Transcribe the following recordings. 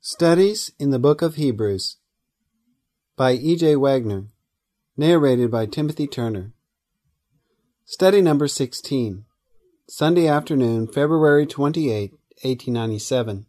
Studies in the Book of Hebrews by E.J. Wagner, narrated by Timothy Turner. Study number 16, Sunday afternoon, February 28, 1897.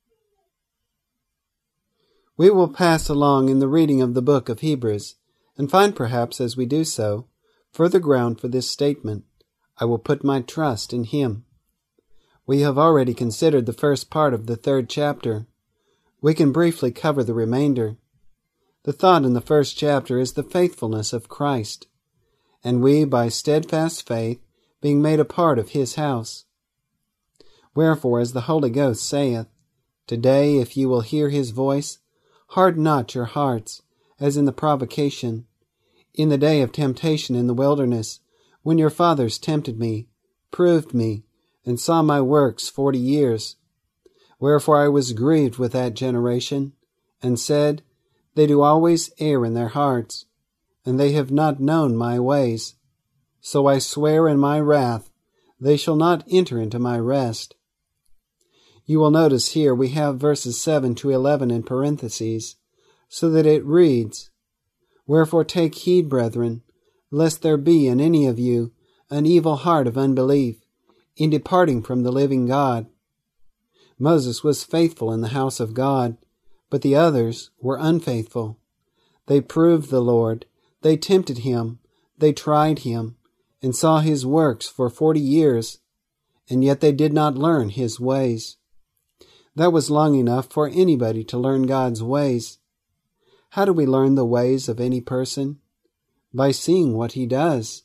We will pass along in the reading of the book of Hebrews, and find perhaps as we do so, further ground for this statement, I will put my trust in Him. We have already considered the first part of the 3rd chapter. We can briefly cover the remainder. The thought in the 1st chapter is the faithfulness of Christ, and we, by steadfast faith, being made a part of His house. Wherefore, as the Holy Ghost saith, Today, if ye will hear His voice, harden not your hearts, as in the provocation, in the day of temptation in the wilderness, when your fathers tempted me, proved me, and saw my works 40 years. Wherefore I was grieved with that generation, and said, They do always err in their hearts, and they have not known my ways. So I swear in my wrath, they shall not enter into my rest. You will notice here we have verses 7 to 11 in parentheses, so that it reads, Wherefore take heed, brethren, lest there be in any of you an evil heart of unbelief, in departing from the living God. Moses was faithful in the house of God, but the others were unfaithful. They proved the Lord, they tempted Him, they tried Him, and saw His works for 40 years, and yet they did not learn His ways. That was long enough for anybody to learn God's ways. How do we learn the ways of any person? By seeing what He does.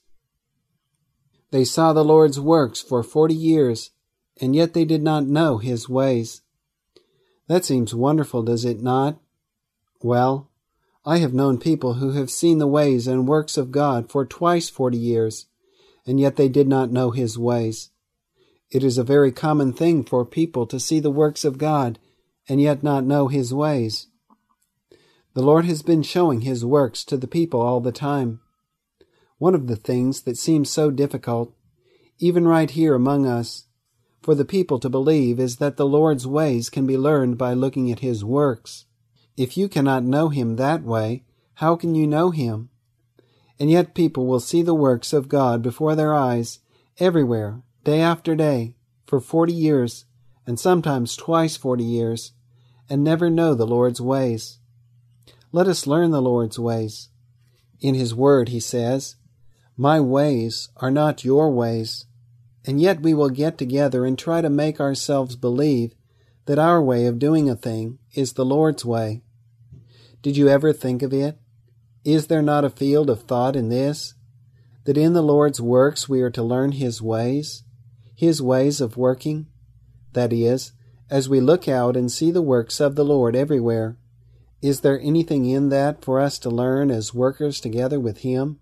They saw the Lord's works for 40 years, and yet they did not know His ways. That seems wonderful, does it not? Well, I have known people who have seen the ways and works of God for twice 40 years, and yet they did not know His ways. It is a very common thing for people to see the works of God and yet not know His ways. The Lord has been showing His works to the people all the time. One of the things that seems so difficult, even right here among us, for the people to believe is that the Lord's ways can be learned by looking at His works. If you cannot know Him that way, how can you know Him? And yet people will see the works of God before their eyes, everywhere, day after day, for 40 years, and sometimes twice 40 years, and never know the Lord's ways. Let us learn the Lord's ways. In His Word He says, My ways are not your ways. And yet we will get together and try to make ourselves believe that our way of doing a thing is the Lord's way. Did you ever think of it? Is there not a field of thought in this? That in the Lord's works we are to learn His ways of working? That is, as we look out and see the works of the Lord everywhere, is there anything in that for us to learn as workers together with Him?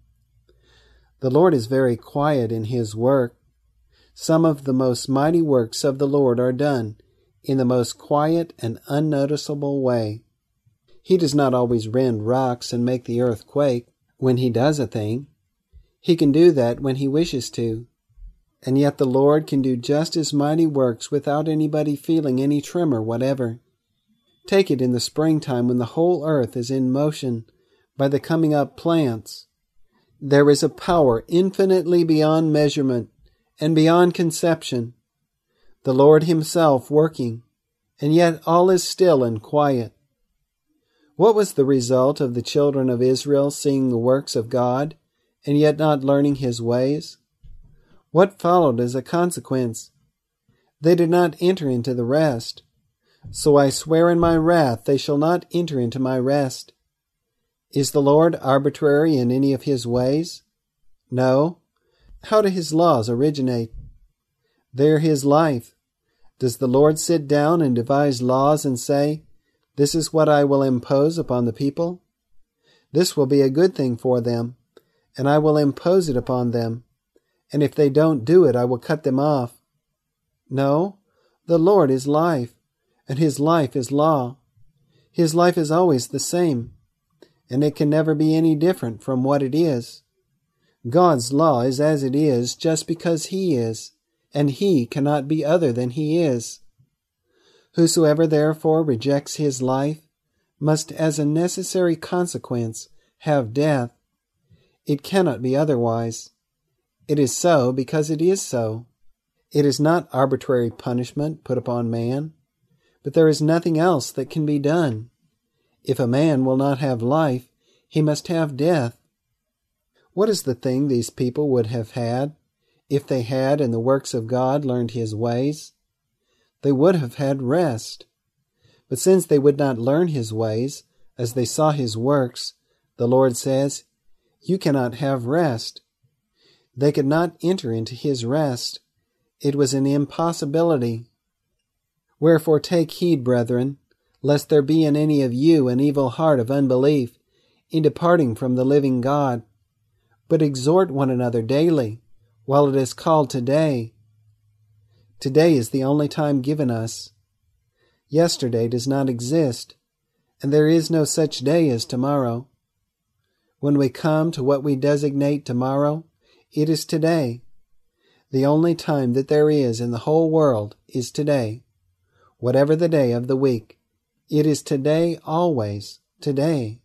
The Lord is very quiet in His work. Some of the most mighty works of the Lord are done in the most quiet and unnoticeable way. He does not always rend rocks and make the earth quake when He does a thing. He can do that when He wishes to. And yet the Lord can do just as mighty works without anybody feeling any tremor whatever. Take it in the springtime when the whole earth is in motion by the coming up plants. There is a power infinitely beyond measurement and beyond conception, the Lord Himself working, and yet all is still and quiet. What was the result of the children of Israel seeing the works of God, and yet not learning His ways? What followed as a consequence? They did not enter into the rest. So I swear in my wrath, they shall not enter into my rest. Is the Lord arbitrary in any of His ways? No. How do His laws originate? They're His life. Does the Lord sit down and devise laws and say, This is what I will impose upon the people? This will be a good thing for them, and I will impose it upon them, and if they don't do it, I will cut them off. No, the Lord is life, and His life is law. His life is always the same, and it can never be any different from what it is. God's law is as it is just because He is, and He cannot be other than He is. Whosoever therefore rejects his life must as a necessary consequence have death. It cannot be otherwise. It is so because it is so. It is not arbitrary punishment put upon man, but there is nothing else that can be done. If a man will not have life, he must have death. What is the thing these people would have had if they had in the works of God learned his ways? They would have had rest. But since they would not learn his ways, as they saw his works, the Lord says, "You cannot have rest." They could not enter into his rest. It was an impossibility. Wherefore take heed, brethren, lest there be in any of you an evil heart of unbelief, in departing from the living God. But exhort one another daily, while it is called today. Today is the only time given us. Yesterday does not exist, and there is no such day as tomorrow. When we come to what we designate tomorrow, it is today. The only time that there is in the whole world is today. Whatever the day of the week, it is today always, today.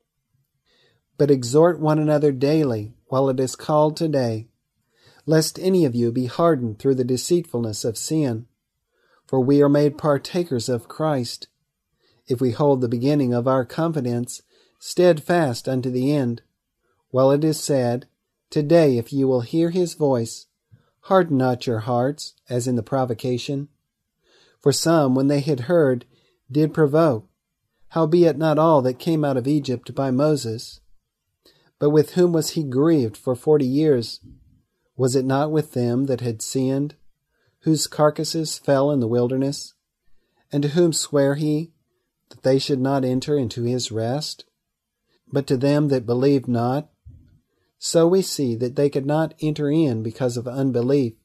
But exhort one another daily while it is called today, lest any of you be hardened through the deceitfulness of sin. For we are made partakers of Christ, if we hold the beginning of our confidence steadfast unto the end. While it is said, Today if you will hear his voice, harden not your hearts, as in the provocation. For some, when they had heard, did provoke, howbeit not all that came out of Egypt by Moses. But with whom was he grieved for 40 years? Was it not with them that had sinned, whose carcasses fell in the wilderness? And to whom sware he that they should not enter into his rest? But to them that believed not. So we see that they could not enter in because of unbelief.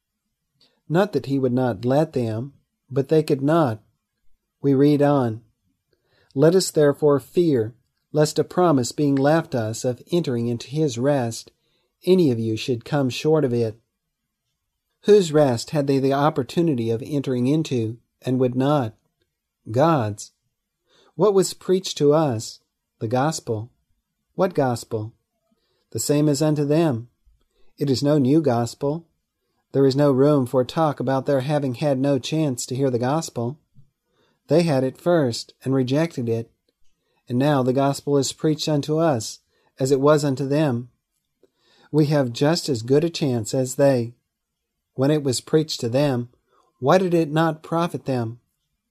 Not that he would not let them, but they could not. We read on. Let us therefore fear, lest a promise being left us of entering into his rest, any of you should come short of it. Whose rest had they the opportunity of entering into, and would not? God's. What was preached to us? The gospel. What gospel? The same as unto them. It is no new gospel. There is no room for talk about their having had no chance to hear the gospel. They had it first, and rejected it. And now the gospel is preached unto us, as it was unto them. We have just as good a chance as they. When it was preached to them, why did it not profit them?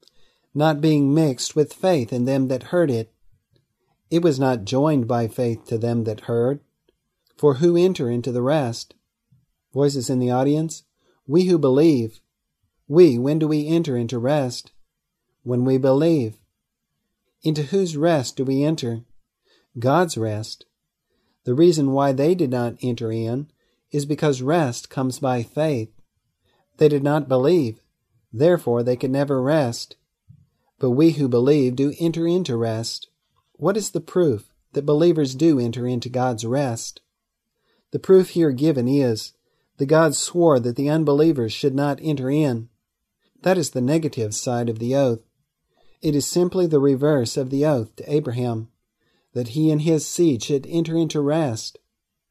Not being mixed with faith in them that heard it. It was not joined by faith to them that heard. For who enter into the rest? Voices in the audience. We who believe. When do we enter into rest? When we believe. Into whose rest do we enter? God's rest. The reason why they did not enter in is because rest comes by faith. They did not believe, therefore they could never rest. But we who believe do enter into rest. What is the proof that believers do enter into God's rest? The proof here given is that God swore that the unbelievers should not enter in. That is the negative side of the oath. It is simply the reverse of the oath to Abraham, that he and his seed should enter into rest.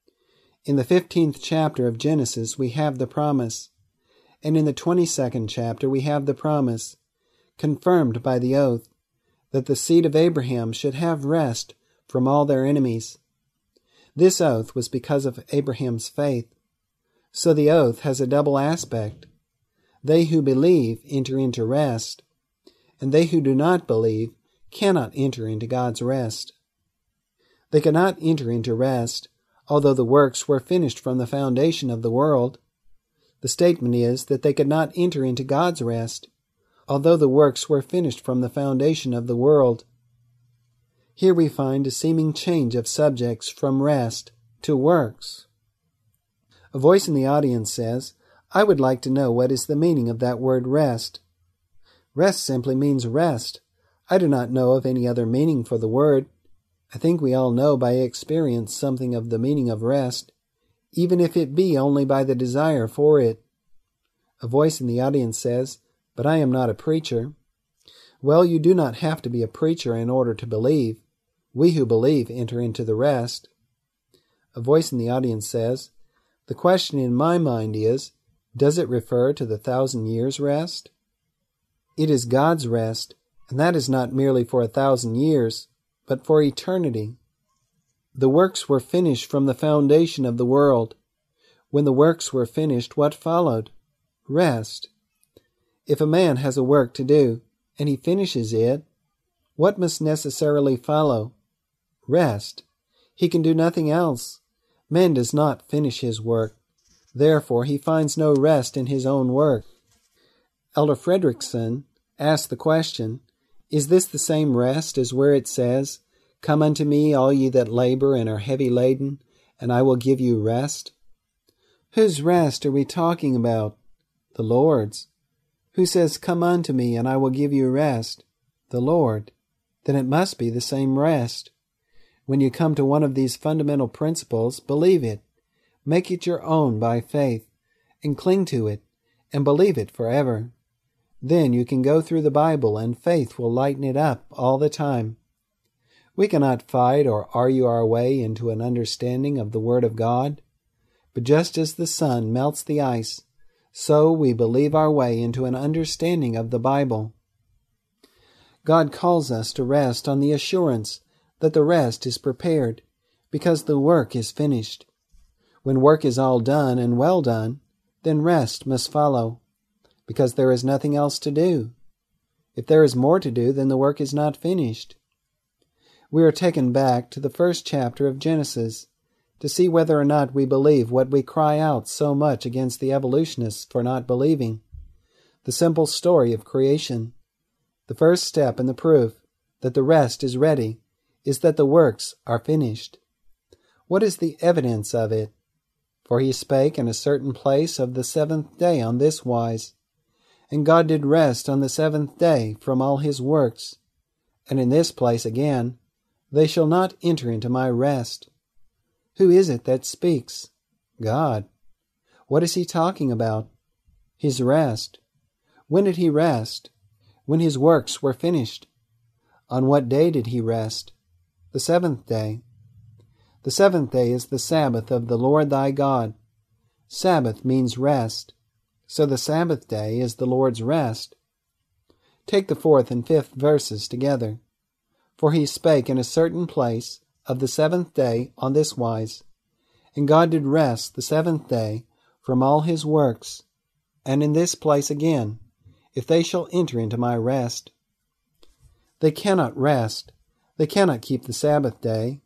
In the 15th chapter of Genesis we have the promise, and in the 22nd chapter we have the promise, confirmed by the oath, that the seed of Abraham should have rest from all their enemies. This oath was because of Abraham's faith. So the oath has a double aspect. They who believe enter into rest, and they who do not believe cannot enter into God's rest. They cannot enter into rest, although the works were finished from the foundation of the world. The statement is that they could not enter into God's rest, although the works were finished from the foundation of the world. Here we find a seeming change of subjects from rest to works. A voice in the audience says, I would like to know what is the meaning of that word rest. Rest simply means rest. I do not know of any other meaning for the word. I think we all know by experience something of the meaning of rest, even if it be only by the desire for it. A voice in the audience says, But I am not a preacher. Well, you do not have to be a preacher in order to believe. We who believe enter into the rest. A voice in the audience says, "The question in my mind is, does it refer to the 1,000 years rest?" It is God's rest, and that is not merely for 1,000 years, but for eternity. The works were finished from the foundation of the world. When the works were finished, what followed? Rest. If a man has a work to do, and he finishes it, what must necessarily follow? Rest. He can do nothing else. Man does not finish his work. Therefore, he finds no rest in his own work. Elder Fredrickson asked the question, is this the same rest as where it says, "Come unto me, all ye that labor and are heavy laden, and I will give you rest"? Whose rest are we talking about? The Lord's. Who says, "Come unto me, and I will give you rest"? The Lord. Then it must be the same rest. When you come to one of these fundamental principles, believe it. Make it your own by faith, and cling to it, and believe it forever. Then you can go through the Bible, and faith will lighten it up all the time. We cannot fight or argue our way into an understanding of the Word of God. But just as the sun melts the ice, so we believe our way into an understanding of the Bible. God calls us to rest on the assurance that the rest is prepared, because the work is finished. When work is all done and well done, then rest must follow, because there is nothing else to do. If there is more to do, then the work is not finished. We are taken back to the first chapter of Genesis to see whether or not we believe what we cry out so much against the evolutionists for not believing. The simple story of creation. The first step in the proof that the rest is ready is that the works are finished. What is the evidence of it? For he spake in a certain place of the 7th day on this wise, and God did rest on the 7th day from all his works. And in this place again, they shall not enter into my rest. Who is it that speaks? God. What is he talking about? His rest. When did he rest? When his works were finished. On what day did he rest? The 7th day. The 7th day is the Sabbath of the Lord thy God. Sabbath means rest. So the Sabbath day is the Lord's rest. Take the 4th and 5th verses together. For he spake in a certain place of the 7th day on this wise, and God did rest the 7th day from all his works. And in this place again, if they shall enter into my rest. They cannot rest. They cannot keep the Sabbath day.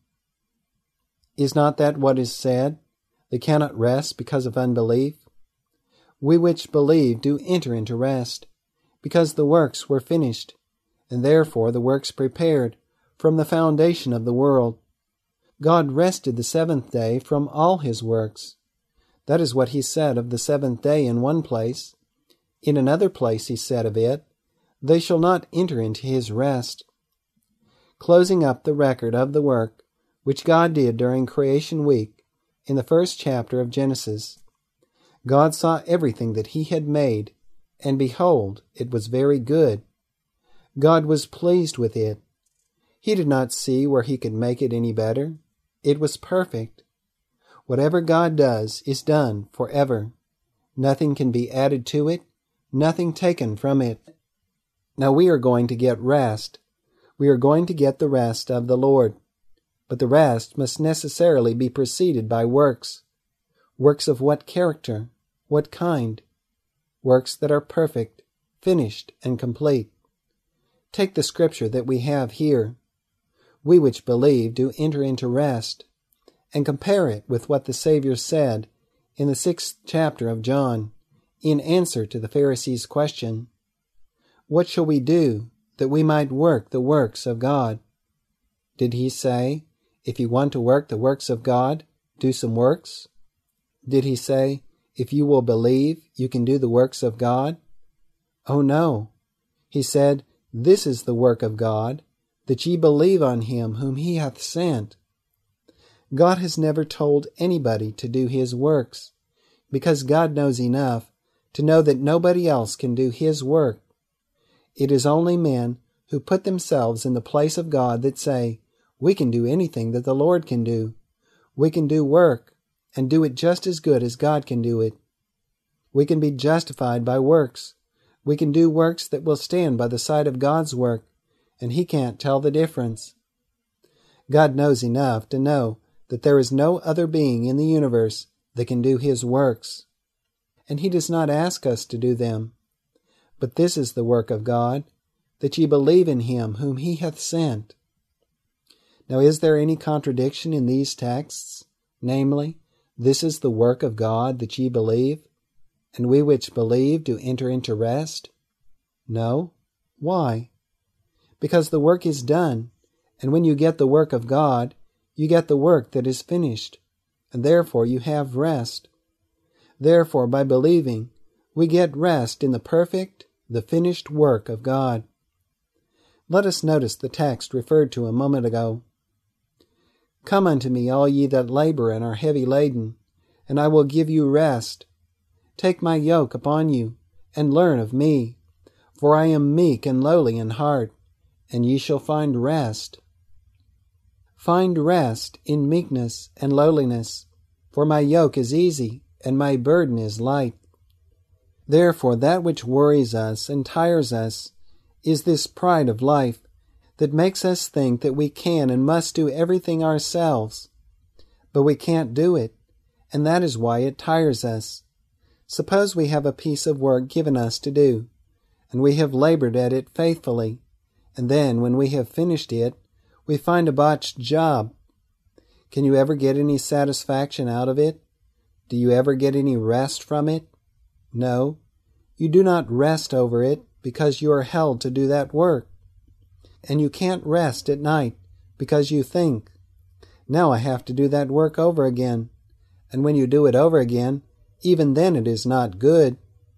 Is not that what is said? They cannot rest because of unbelief. We which believe do enter into rest, because the works were finished, and therefore the works prepared from the foundation of the world. God rested the 7th day from all his works. That is what he said of the 7th day in one place. In another place he said of it, "They shall not enter into his rest." Closing up the record of the work which God did during creation week in the first chapter of Genesis, God saw everything that he had made, and behold, it was very good. God was pleased with it. He did not see where he could make it any better. It was perfect. Whatever God does is done forever. Nothing can be added to it, nothing taken from it. Now we are going to get rest. We are going to get the rest of the Lord. But the rest must necessarily be preceded by works. Works of what character? What kind? Works that are perfect, finished, and complete. Take the scripture that we have here. We which believe do enter into rest, and compare it with what the Savior said in the 6th chapter of John, in answer to the Pharisees' question, "What shall we do that we might work the works of God?" Did he say, if you want to work the works of God, do some works? Did he say, if you will believe, you can do the works of God? Oh no. He said, "This is the work of God, that ye believe on him whom he hath sent." God has never told anybody to do his works, because God knows enough to know that nobody else can do his work. It is only men who put themselves in the place of God that say, we can do anything that the Lord can do. We can do work and do it just as good as God can do it. We can be justified by works. We can do works that will stand by the side of God's work, and He can't tell the difference. God knows enough to know that there is no other being in the universe that can do His works, and He does not ask us to do them. But this is the work of God, that ye believe in Him whom He hath sent. Now is there any contradiction in these texts? Namely, this is the work of God, that ye believe, and we which believe do enter into rest? No. Why? Because the work is done, and when you get the work of God, you get the work that is finished, and therefore you have rest. Therefore, by believing, we get rest in the perfect, the finished work of God. Let us notice the text referred to a moment ago. Come unto me, all ye that labor and are heavy laden, and I will give you rest. Take my yoke upon you, and learn of me, for I am meek and lowly in heart, and ye shall find rest. Find rest in meekness and lowliness, for my yoke is easy, and my burden is light. Therefore that which worries us and tires us is this pride of life, that makes us think that we can and must do everything ourselves. But we can't do it, and that is why it tires us. Suppose we have a piece of work given us to do, and we have labored at it faithfully, and then when we have finished it, we find a botched job. Can you ever get any satisfaction out of it? Do you ever get any rest from it? No, you do not rest over it because you are held to do that work. And you can't rest at night because you think, now I have to do that work over again. And when you do it over again, even then it is not good.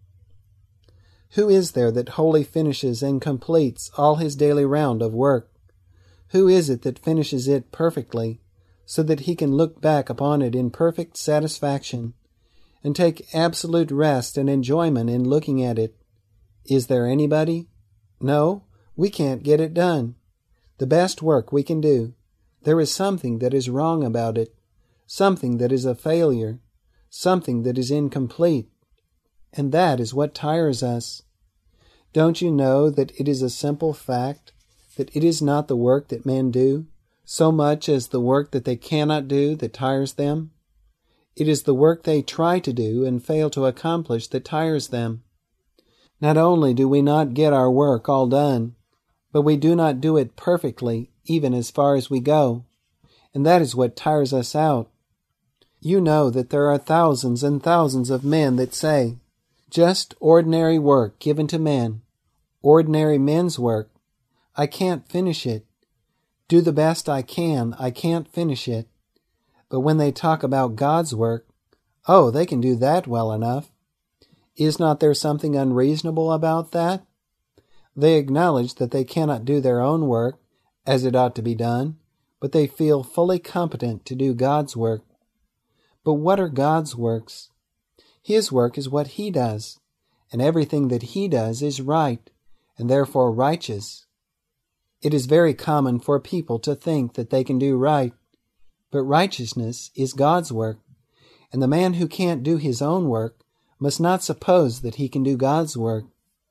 Who is there that wholly finishes and completes all his daily round of work? Who is it that finishes it perfectly, so that he can look back upon it in perfect satisfaction, and take absolute rest and enjoyment in looking at it? Is there anybody? No, we can't get it done. The best work we can do, there is something that is wrong about it, something that is a failure, something that is incomplete, and that is what tires us. Don't you know that it is a simple fact that it is not the work that men do, so much as the work that they cannot do that tires them? It is the work they try to do and fail to accomplish that tires them. Not only do we not get our work all done, but we do not do it perfectly, even as far as we go, and that is what tires us out. You know that there are thousands and thousands of men that say, just ordinary work given to men, ordinary men's work, I can't finish it. Do the best I can't finish it. But when they talk about God's work, oh, they can do that well enough. Is not there something unreasonable about that? They acknowledge that they cannot do their own work as it ought to be done, but they feel fully competent to do God's work. But what are God's works? His work is what He does, and everything that He does is right, and therefore righteous. It is very common for people to think that they can do right, but righteousness is God's work, and the man who can't do his own work must not suppose that he can do God's work.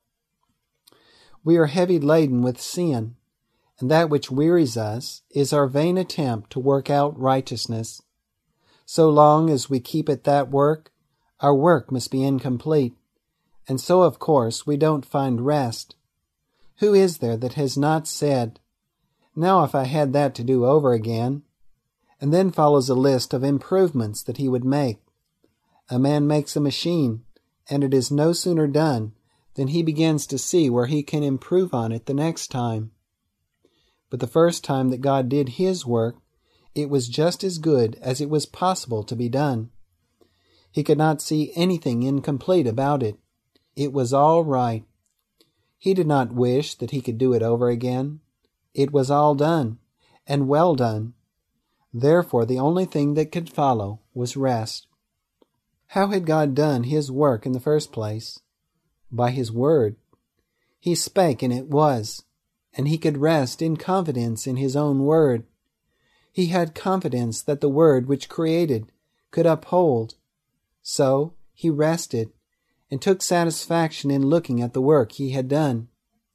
We are heavy laden with sin, and that which wearies us is our vain attempt to work out righteousness. So long as we keep at that work, our work must be incomplete, and so of course we don't find rest. Who is there that has not said, now if I had that to do over again? And then follows a list of improvements that he would make. A man makes a machine, and it is no sooner done than he begins to see where he can improve on it the next time. But the first time that God did His work, it was just as good as it was possible to be done. He could not see anything incomplete about it. It was all right. He did not wish that he could do it over again. It was all done, and well done. Therefore the only thing that could follow was rest. How had God done His work in the first place? By His word. He spake, and it was. and he could rest in confidence in his own word. He had confidence that the word which created could uphold. So he rested and took satisfaction in looking at the work he had done.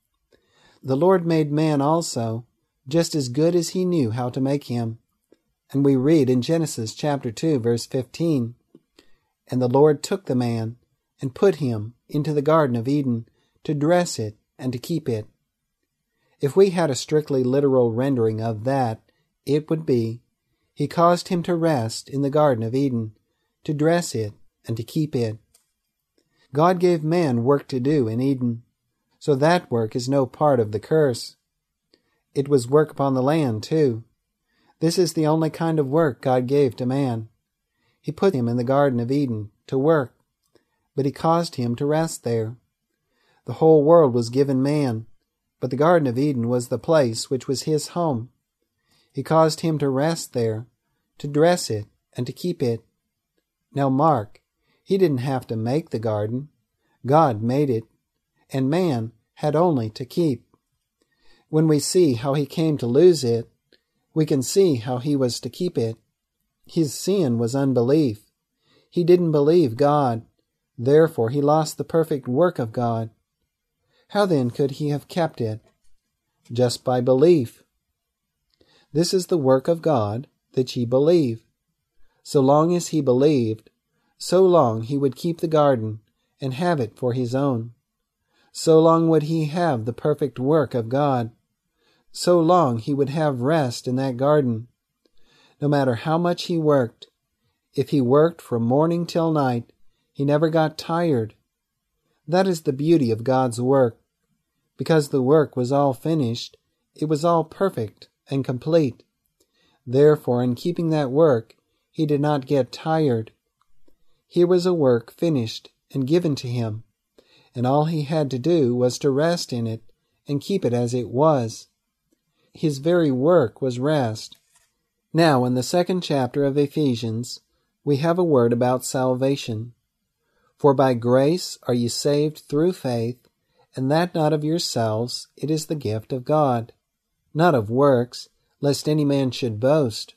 The Lord made man also, just as good as he knew how to make him. And we read in Genesis chapter 2, verse 15, "And the Lord took the man and put him into the Garden of Eden to dress it and to keep it." If we had a strictly literal rendering of that, it would be, He caused him to rest in the Garden of Eden, to dress it and to keep it. God gave man work to do in Eden, so that work is no part of the curse. It was work upon the land, too. This is the only kind of work God gave to man. He put him in the Garden of Eden to work, but He caused him to rest there. The whole world was given man, but the Garden of Eden was the place which was his home. He caused him to rest there, to dress it, and to keep it. Now mark, He didn't have to make the garden. God made it, and man had only to keep. When we see how he came to lose it, we can see how he was to keep it. His sin was unbelief. He didn't believe God. Therefore he lost the perfect work of God. How then could he have kept it? Just by belief. This is the work of God, that ye believe. So long as he believed, so long he would keep the garden and have it for his own. So long would he have the perfect work of God. So long he would have rest in that garden. No matter how much he worked, if he worked from morning till night, he never got tired. That is the beauty of God's work. Because the work was all finished, it was all perfect and complete. Therefore, in keeping that work, he did not get tired. Here was a work finished and given to him, and all he had to do was to rest in it and keep it as it was. His very work was rest. Now, in the 2nd chapter of Ephesians, we have a word about salvation. For by grace are ye saved through faith, and that not of yourselves, it is the gift of God, not of works, lest any man should boast.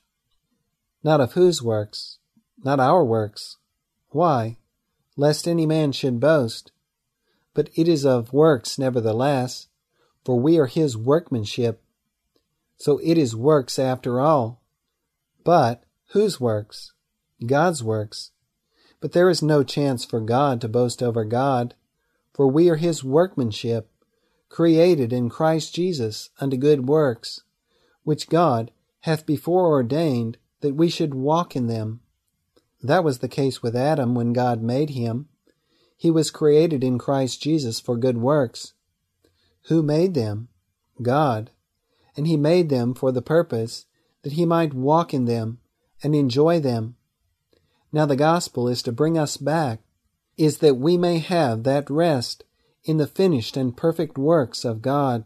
Not of whose works? Not our works. Why? Lest any man should boast. But it is of works nevertheless, for we are his workmanship. So it is works after all. But whose works? God's works. But there is no chance for God to boast over God, for we are his workmanship, created in Christ Jesus unto good works, which God hath before ordained that we should walk in them. That was the case with Adam when God made him. He was created in Christ Jesus for good works. Who made them? God. And he made them for the purpose that he might walk in them and enjoy them. Now the gospel is to bring us back, is that we may have that rest in the finished and perfect works of God.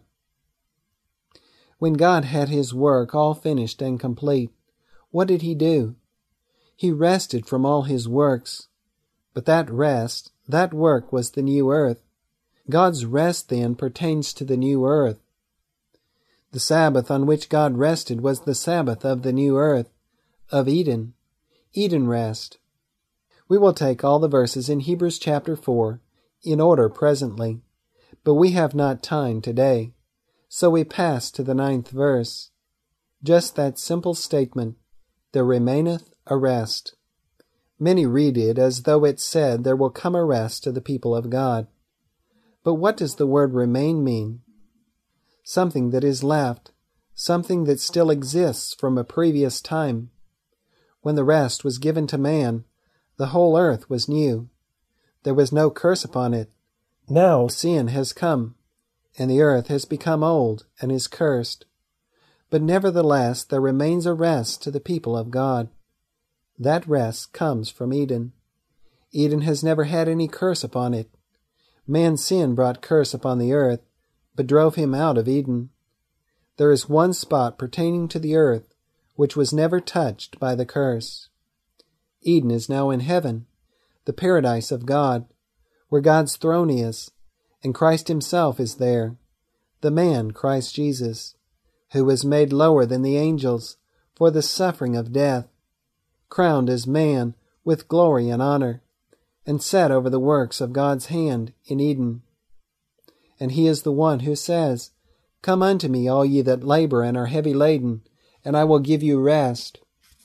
When God had his work all finished and complete, what did he do? He rested from all his works. But that rest, that work was the new earth. God's rest then pertains to the new earth. The Sabbath on which God rested was the Sabbath of the new earth, of Eden, Eden rest. We will take all the verses in Hebrews chapter 4 in order presently, but we have not time today, so we pass to the 9th verse. Just that simple statement, there remaineth a rest. Many read it as though it said there will come a rest to the people of God. But what does the word remain mean? Something that is left, something that still exists from a previous time. When the rest was given to man, the whole earth was new. There was no curse upon it. Now sin has come, and the earth has become old and is cursed. But nevertheless there remains a rest to the people of God. That rest comes from Eden. Eden has never had any curse upon it. Man's sin brought curse upon the earth, but drove him out of Eden. There is one spot pertaining to the earth which was never touched by the curse. Eden is now in heaven, the paradise of God, where God's throne is, and Christ himself is there. the man Christ Jesus, who was made lower than the angels for the suffering of death, crowned as man with glory and honor, and set over the works of God's hand in Eden. And he is the one who says, Come unto me, all ye that labor and are heavy laden, and I will give you rest.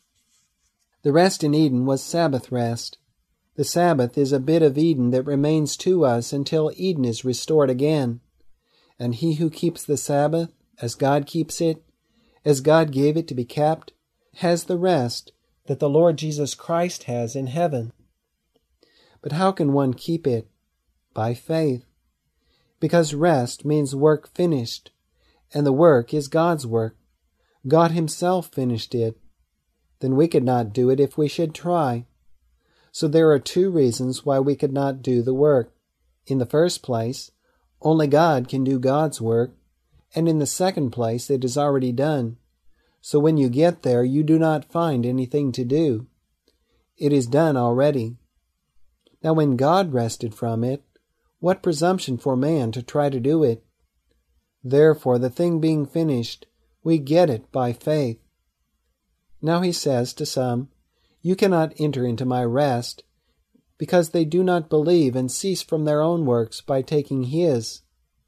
The rest in Eden was Sabbath rest. The Sabbath is a bit of Eden that remains to us until Eden is restored again. And he who keeps the Sabbath, as God keeps it, as God gave it to be kept, has the rest that the Lord Jesus Christ has in heaven. But how can one keep it? By faith. Because rest means work finished, and the work is God's work. God himself finished it. Then we could not do it if we should try. So there are two reasons why we could not do the work. In the first place, only God can do God's work, and in the second place, it is already done. So when you get there, you do not find anything to do. It is done already. Now when God rested from it, what presumption for man to try to do it? Therefore, the thing being finished, we get it by faith. Now he says to some, You cannot enter into my rest, because they do not believe and cease from their own works by taking his.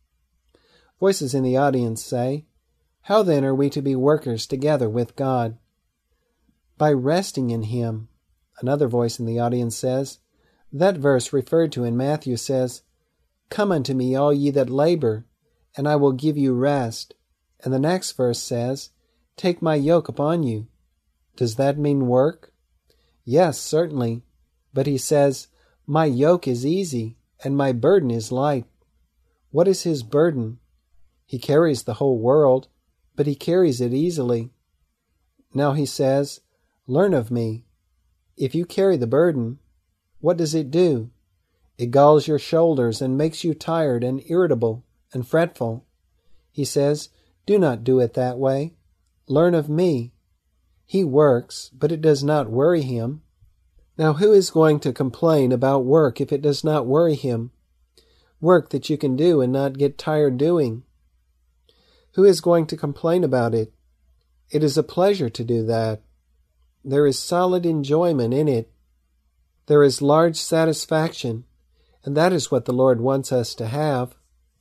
Voices in the audience say, How then are we to be workers together with God? By resting in him. Another voice in the audience says, That verse referred to in Matthew says, Come unto me, all ye that labor, and I will give you rest. And the next verse says, Take my yoke upon you. Does that mean work? Yes, certainly. But he says, My yoke is easy, and my burden is light. What is his burden? He carries the whole world, but he carries it easily. Now he says, Learn of me. If you carry the burden, what does it do? It galls your shoulders and makes you tired and irritable and fretful. He says, Do not do it that way. Learn of me. He works, but it does not worry him. Now who is going to complain about work if it does not worry him? Work that you can do and not get tired doing. Who is going to complain about it? It is a pleasure to do that. There is solid enjoyment in it. There is large satisfaction, and that is what the Lord wants us to have.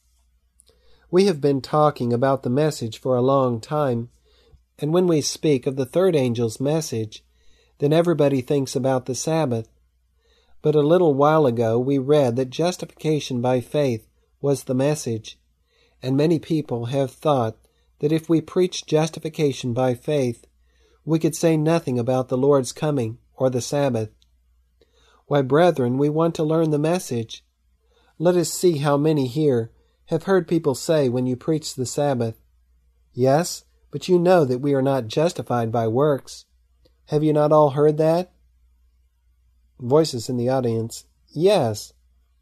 We have been talking about the message for a long time, and when we speak of the third angel's message, then everybody thinks about the Sabbath. But a little while ago we read that justification by faith was the message, and many people have thought that if we preach justification by faith, we could say nothing about the Lord's coming or the Sabbath. Why, brethren, we want to learn the message. Let us see how many here have heard people say when you preach the Sabbath, Yes, but you know that we are not justified by works. Have you not all heard that? Voices in the audience, Yes.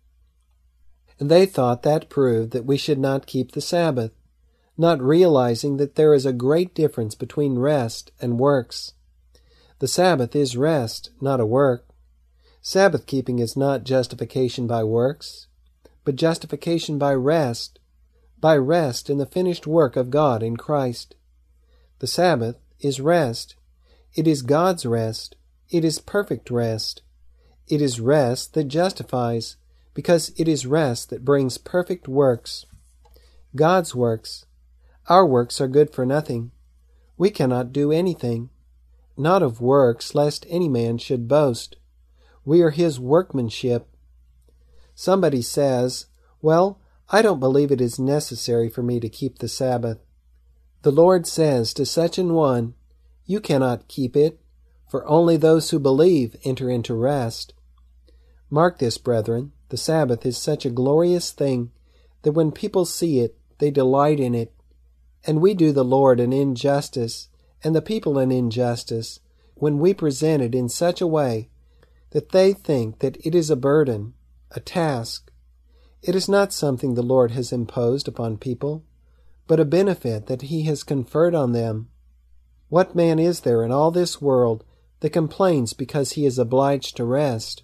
And they thought that proved that we should not keep the Sabbath, not realizing that there is a great difference between rest and works. The Sabbath is rest, not a work. Sabbath keeping is not justification by works, but justification by rest in the finished work of God in Christ. The Sabbath is rest. It is God's rest. It is perfect rest. It is rest that justifies, because it is rest that brings perfect works. God's works. Our works are good for nothing. We cannot do anything. Not of works, lest any man should boast. We are his workmanship. Somebody says, Well, I don't believe it is necessary for me to keep the Sabbath. The Lord says to such an one, You cannot keep it, for only those who believe enter into rest. Mark this, brethren, the Sabbath is such a glorious thing that when people see it, they delight in it. And we do the Lord an injustice, and the people an injustice, when we present it in such a way that they think that it is a burden, a task. It is not something the Lord has imposed upon people, but a benefit that he has conferred on them. What man is there in all this world that complains because he is obliged to rest?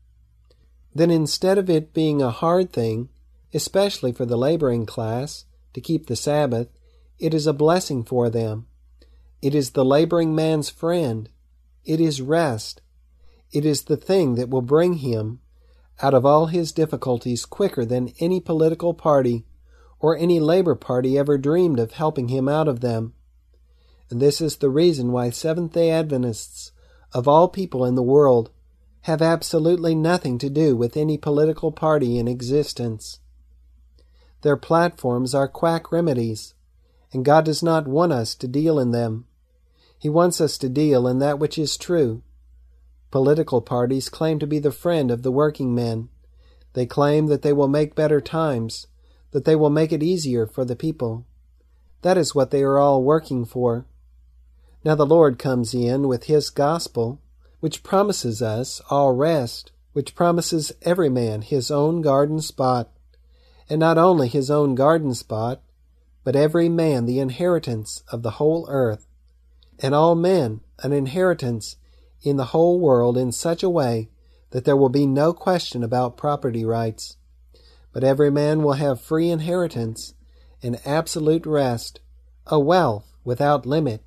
Then instead of it being a hard thing, especially for the laboring class, to keep the Sabbath, it is a blessing for them. It is the laboring man's friend. It is rest. It is the thing that will bring him out of all his difficulties quicker than any political party or any labor party ever dreamed of helping him out of them. And this is the reason why Seventh-day Adventists of all people in the world have absolutely nothing to do with any political party in existence. Their platforms are quack remedies, and God does not want us to deal in them. He wants us to deal in that which is true. Political parties claim to be the friend of the working men. They claim that they will make better times, that they will make it easier for the people. That is what they are all working for. Now the Lord comes in with His gospel, which promises us all rest, which promises every man his own garden spot, and not only his own garden spot, but every man the inheritance of the whole earth, and all men an inheritance in the whole world in such a way that there will be no question about property rights, but every man will have free inheritance and absolute rest, a wealth without limit.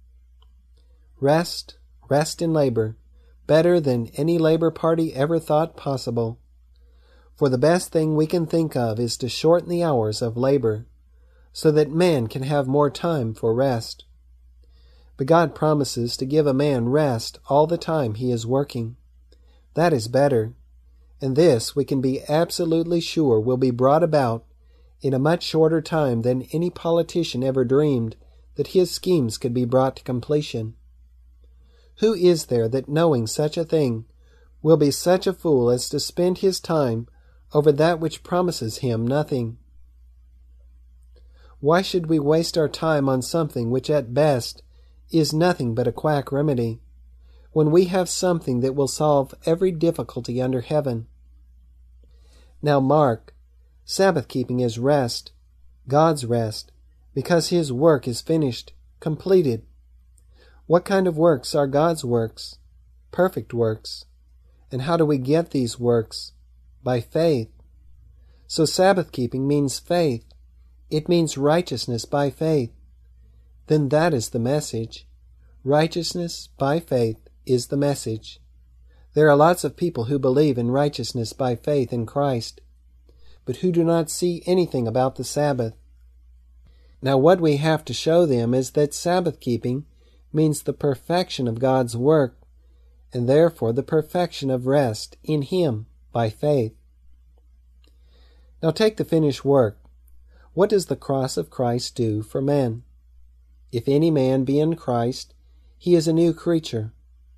Rest in labor, better than any labor party ever thought possible. For the best thing we can think of is to shorten the hours of labor, so that man can have more time for rest. But God promises to give a man rest all the time he is working. That is better, and this we can be absolutely sure will be brought about in a much shorter time than any politician ever dreamed that his schemes could be brought to completion. Who is there that, knowing such a thing, will be such a fool as to spend his time over that which promises him nothing? Why should we waste our time on something which at best is nothing but a quack remedy, when we have something that will solve every difficulty under heaven? Now mark, Sabbath-keeping is rest, God's rest, because His work is finished, completed. What kind of works are God's works? Perfect works. And how do we get these works? By faith. So Sabbath-keeping means faith. It means righteousness by faith. Then that is the message. Righteousness by faith is the message. There are lots of people who believe in righteousness by faith in Christ, but who do not see anything about the Sabbath. Now what we have to show them is that Sabbath-keeping means the perfection of God's work, and therefore the perfection of rest in Him by faith. Now take the finished work. What does the cross of Christ do for men? If any man be in Christ, he is a new creature.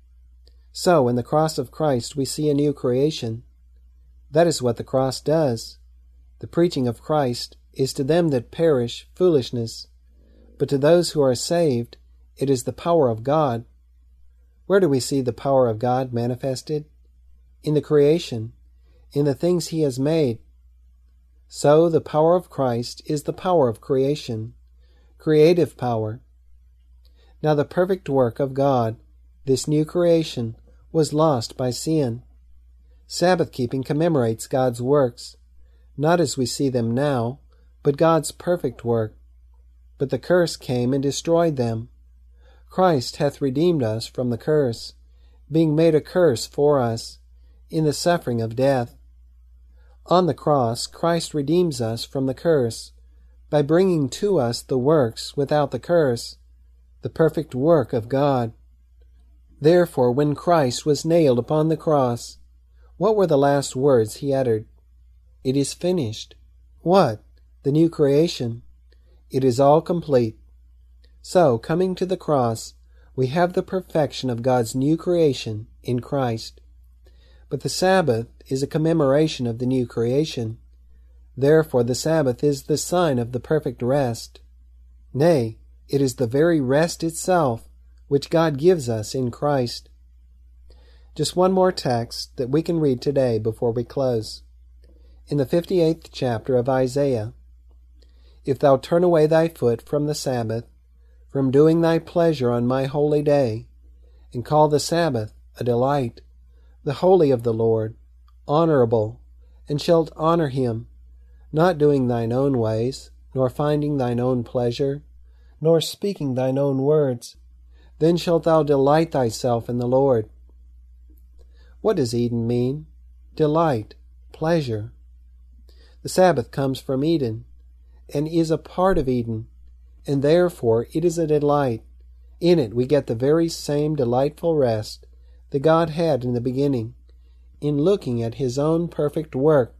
So in the cross of Christ we see a new creation. That is what the cross does. The preaching of Christ is to them that perish foolishness, but to those who are saved it is the power of God. Where do we see the power of God manifested? In the creation, in the things He has made. So the power of Christ is the power of creation, creative power. Now the perfect work of God, this new creation, was lost by sin. Sabbath-keeping commemorates God's works, not as we see them now, but God's perfect work. But the curse came and destroyed them. Christ hath redeemed us from the curse, being made a curse for us, in the suffering of death. On the cross, Christ redeems us from the curse, by bringing to us the works without the curse, the perfect work of God. Therefore, when Christ was nailed upon the cross, what were the last words He uttered? It is finished. What? The new creation. It is all complete. So, coming to the cross, we have the perfection of God's new creation in Christ. But the Sabbath is a commemoration of the new creation. Therefore the Sabbath is the sign of the perfect rest. Nay, it is the very rest itself, which God gives us in Christ. Just one more text that we can read today before we close. In the 58th chapter of Isaiah, If thou turn away thy foot from the Sabbath, from doing thy pleasure on my holy day, and call the Sabbath a delight, the holy of the Lord, honorable, and shalt honor him, not doing thine own ways, nor finding thine own pleasure, nor speaking thine own words. Then shalt thou delight thyself in the Lord. What does Eden mean? Delight, pleasure. The Sabbath comes from Eden, and is a part of Eden, and therefore it is a delight. In it we get the very same delightful rest that God had in the beginning, in looking at His own perfect work.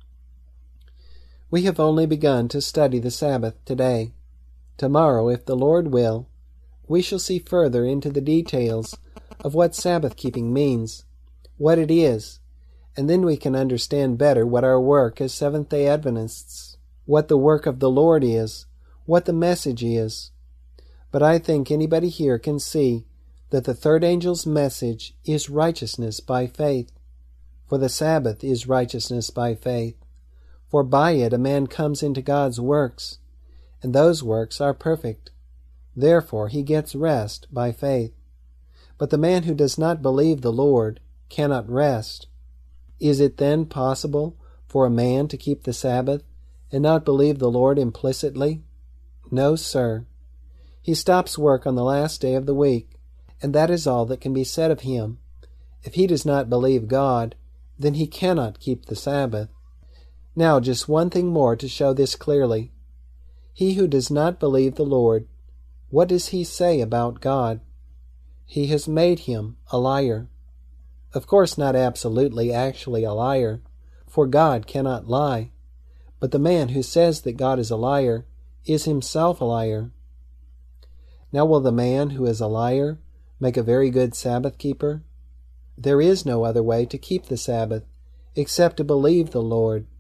We have only begun to study the Sabbath today. Tomorrow, if the Lord will, we shall see further into the details of what Sabbath-keeping means, what it is, and then we can understand better what our work as Seventh-day Adventists, what the work of the Lord is, what the message is. But I think anybody here can see that the third angel's message is righteousness by faith, for the Sabbath is righteousness by faith. For by it a man comes into God's works, and those works are perfect. Therefore he gets rest by faith. But the man who does not believe the Lord cannot rest. Is it then possible for a man to keep the Sabbath and not believe the Lord implicitly? No, sir. He stops work on the last day of the week, and that is all that can be said of him. If he does not believe God, then he cannot keep the Sabbath. Now, just one thing more to show this clearly. He who does not believe the Lord, what does he say about God? He has made him a liar. Of course, not absolutely actually a liar, for God cannot lie. But the man who says that God is a liar is himself a liar. Now, will the man who is a liar make a very good Sabbath keeper? There is no other way to keep the Sabbath except to believe the Lord.